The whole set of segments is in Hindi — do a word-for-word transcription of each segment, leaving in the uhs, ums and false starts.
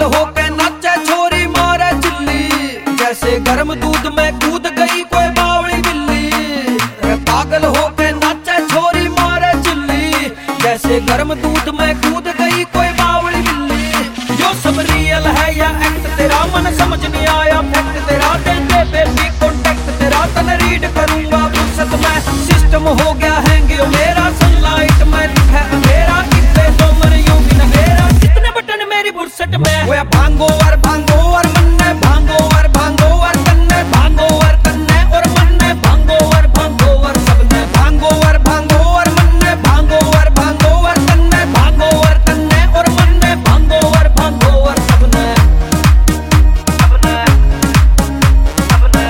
पागल होके नाचे छोरी मारे चिल्ली, जैसे गर्म दूध में कूद गई कोई बावली बिल्ली। रे पागल होके नाचे छोरी मारे चिल्ली, जैसे गर्म दूध में कूद गई कोई बावली बिल्ली। जो सब रियल है या एक्ट तेरा मन समझ नहीं आया फैक्ट तेरा, दे दे बेबी कॉन्टेक्ट तेरा, तन रीड करूंगा फुर्सत में। सिस्टम हो गया हैंग यो मेरा, सनलाइट में है अंधेरा, कितने तो मर यूं भी न मेरा, कितने बटन मेरी फुर्सत में। वो भांगो और भांगो और मन्ने भांगो और भांगो और कन्ने भांगो और कन्ने और मन्ने भांगो और भांगो और सबने भांगो और भांगो और मन्ने भांगो और भांगो और कन्ने भांगो और कन्ने और मन्ने भांगो और भांगो और सबने सबने सबने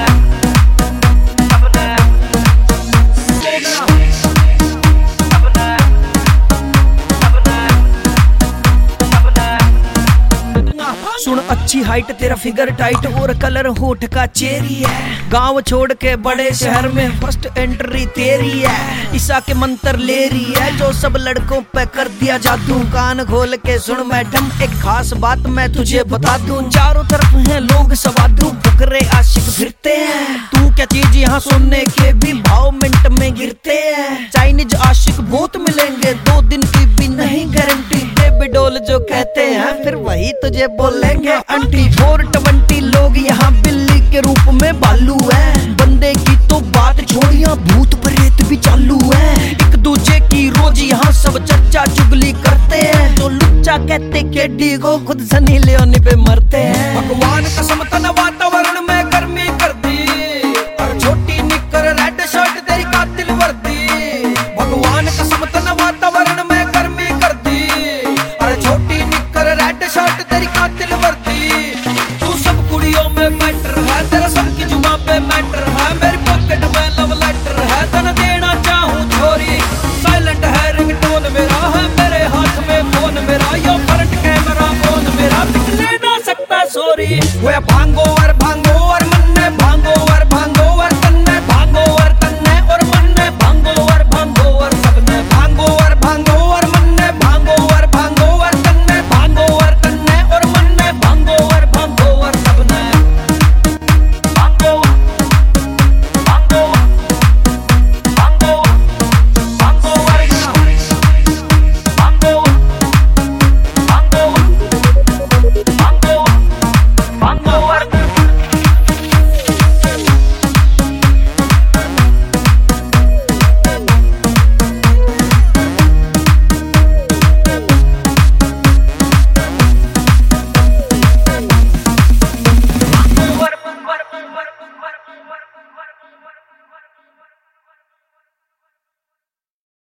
सुन अच्छी हाइट तेरा फिगर टाइट और कलर होठ का चेरी है, गांव छोड़ के बड़े शहर में फर्स्ट एंट्री तेरी है। ईसा के मंत्र ले रही है जो सब लड़कों पे कर दिया जादू, कान खोल के सुन मैडम एक खास बात मैं तुझे बता दूं। चारों तरफ हैं लोग सवादू, फुकरे आशिक फिरते हैं, तू क्या चीज यहाँ सुनने के भी भाव मिनट में गिरते हैं। चाइनीज आशिक बहुत मिलेंगे, दो दिन की भी नहीं गारंटी, बेबी डॉल जो कहते हैं फिर वही तुझे बोलेंगे आंटी। फोर ट्वेंटी लोग यहाँ बिल्ली के रूप में बालू है, बंदे की तो बात छोड़िया भूत प्रेत भी चालू है। एक दूजे की रोज यहाँ सब चर्चा चुगली करते हैं, जो लुच्चा कहते केडी को खुद सनी लियोनी पे मरते हैं। भगवान कसम तन वातावरण में गर्मी कर दी, और छोटी निकर रेड शर्ट तेरी कातिल वर्दी। भगवान कसम तन वातावरण में गर्मी कर दी, और छोटी निकर रेड शर्ट तेरी कातिल वर्दी। तू सब कुड़ियों में मैटर है, तेरा सब की जुबान पे मैटर है, मेरी पॉकेट में लव लेटर है, तन देना चाहूं छोरी। साइलेंट है रिंगटोन मेरा, है मेरे हाथ में फोन मेरा, यो फ्रंट कैमरा फोन मेरा, दिख ले ना सकता सॉरी। वो भांगो और